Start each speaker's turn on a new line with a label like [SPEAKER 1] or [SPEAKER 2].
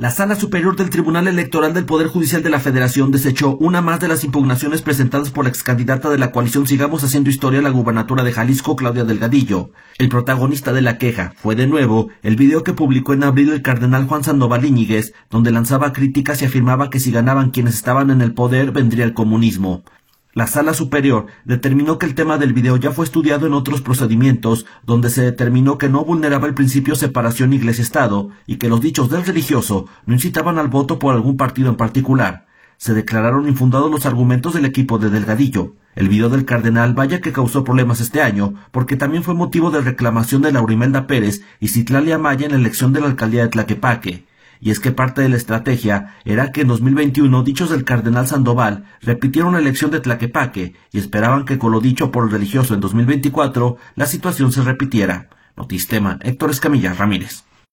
[SPEAKER 1] La Sala Superior del Tribunal Electoral del Poder Judicial de la Federación desechó una más de las impugnaciones presentadas por la excandidata de la coalición Sigamos Haciendo Historia a la gubernatura de Jalisco, Claudia Delgadillo. El protagonista de la queja fue de nuevo el video que publicó en abril el cardenal Juan Sandoval Íñiguez, donde lanzaba críticas y afirmaba que si ganaban quienes estaban en el poder vendría el comunismo. La Sala Superior determinó que el tema del video ya fue estudiado en otros procedimientos, donde se determinó que no vulneraba el principio separación Iglesia-Estado y que los dichos del religioso no incitaban al voto por algún partido en particular. Se declararon infundados los argumentos del equipo de Delgadillo. El video del cardenal vaya que causó problemas este año, porque también fue motivo de reclamación de Laurimelda Pérez y Citlali Amaya en la elección de la alcaldía de Tlaquepaque. Y es que parte de la estrategia era que en 2021 dichos del cardenal Sandoval repitieron la elección de Tlaquepaque y esperaban que con lo dicho por el religioso en 2024 la situación se repitiera. Notistema, Héctor Escamilla Ramírez.